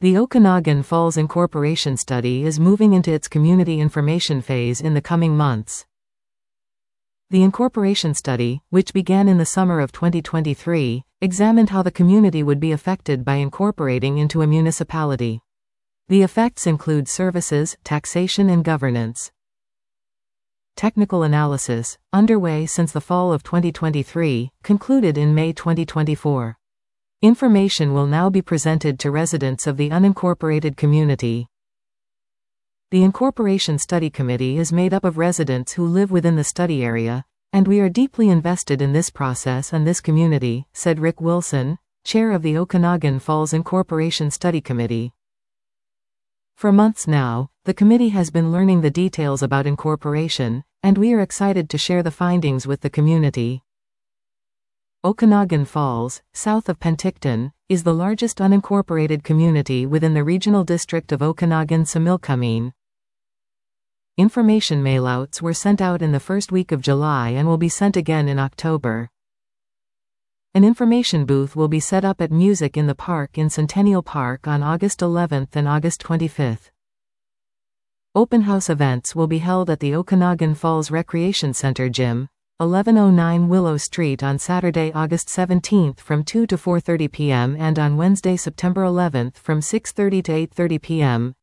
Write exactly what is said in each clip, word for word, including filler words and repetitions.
The Okanagan Falls Incorporation Study is moving into its community information phase in the coming months. The incorporation study, which began in the summer of twenty twenty-three, examined how the community would be affected by incorporating into a municipality. The effects include services, taxation, and governance. Technical analysis, underway since the fall of twenty twenty-three, concluded in May twenty twenty-four. Information will now be presented to residents of the unincorporated community. The Incorporation Study Committee is made up of residents who live within the study area, and we are deeply invested in this process and this community, said Rick Wilson, chair of the Okanagan Falls Incorporation Study Committee. For months now, the committee has been learning the details about incorporation, and we are excited to share the findings with the community. Okanagan Falls, south of Penticton, is the largest unincorporated community within the regional district of Okanagan-Similkameen. Information mailouts were sent out in the first week of July and will be sent again in October. An information booth will be set up at Music in the Park in Centennial Park on August eleventh and August twenty-fifth. Open house events will be held at the Okanagan Falls Recreation Center Gym, eleven oh nine Willow Street on Saturday, August seventeenth from two to four thirty p m and on Wednesday, September eleventh from six thirty to eight thirty p m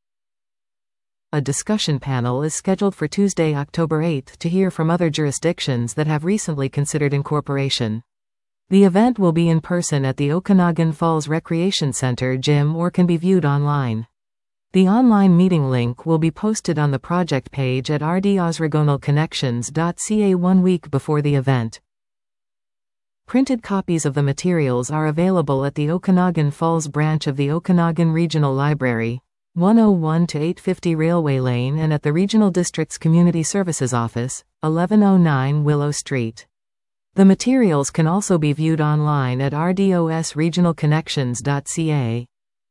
A discussion panel is scheduled for Tuesday, October eighth to hear from other jurisdictions that have recently considered incorporation. The event will be in person at the Okanagan Falls Recreation Center Gym or can be viewed online. The online meeting link will be posted on the project page at r d osregonal connections dot c a one week before the event. Printed copies of the materials are available at the Okanagan Falls branch of the Okanagan Regional Library, one oh one to eight fifty Railway Lane, and at the Regional District's Community Services Office, eleven oh nine Willow Street. The materials can also be viewed online at r d o s regional connections dot c a.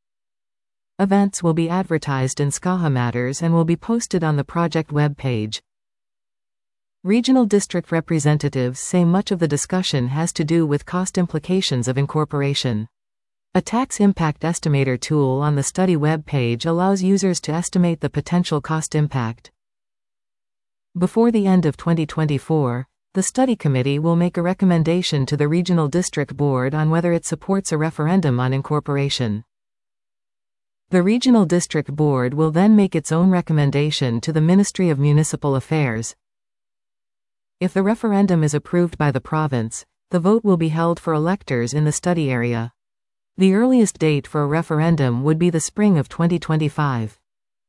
Events will be advertised in SCAHA Matters and will be posted on the project web page. Regional district representatives say much of the discussion has to do with cost implications of incorporation. A tax impact estimator tool on the study web page allows users to estimate the potential cost impact. Before the end of twenty twenty-four, the study committee will make a recommendation to the Regional District Board on whether it supports a referendum on incorporation. The Regional District Board will then make its own recommendation to the Ministry of Municipal Affairs. If the referendum is approved by the province, the vote will be held for electors in the study area. The earliest date for a referendum would be the spring of twenty twenty-five.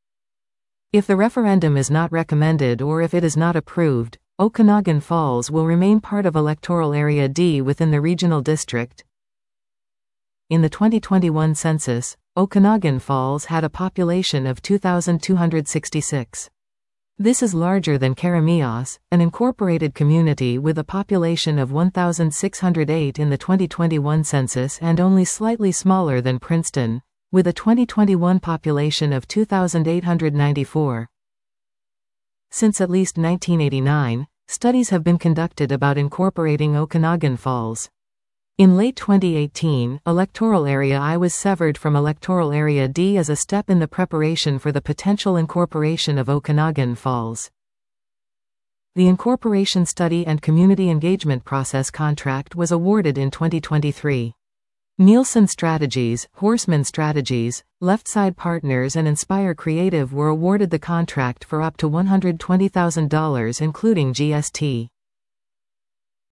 If the referendum is not recommended or if it is not approved, Okanagan Falls will remain part of Electoral Area D within the regional district. In the twenty twenty-one census, Okanagan Falls had a population of two thousand two hundred sixty-six. This is larger than Karamios, an incorporated community with a population of one thousand six hundred eight in the twenty twenty-one census, and only slightly smaller than Princeton, with a twenty twenty-one population of two thousand eight hundred ninety-four. Since at least nineteen eighty-nine, studies have been conducted about incorporating Okanagan Falls. In late twenty eighteen, Electoral Area I was severed from Electoral Area D as a step in the preparation for the potential incorporation of Okanagan Falls. The Incorporation Study and Community Engagement Process contract was awarded in twenty twenty-three. Nielsen Strategies, Horseman Strategies, Leftside Partners and Inspire Creative were awarded the contract for up to one hundred twenty thousand dollars including G S T.